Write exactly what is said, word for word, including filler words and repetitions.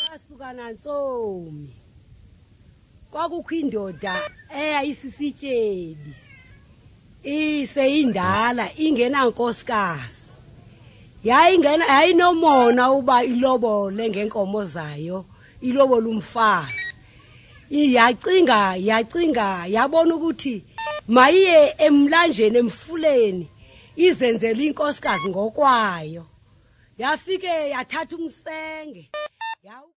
Kwasukana Ntsomi. Kwakukho indoda eyayisisityebi. Ise indala ingena nkosikazi. Yayingena yayinomona uba ilobole ngenkomo zayo, ilobole umfazi. Iyacinga yacinga yabona ukuthi mayiye emlanjeni emfuleni izenzele inkosikazi ngokwayo. Yafike yathatha umsenge.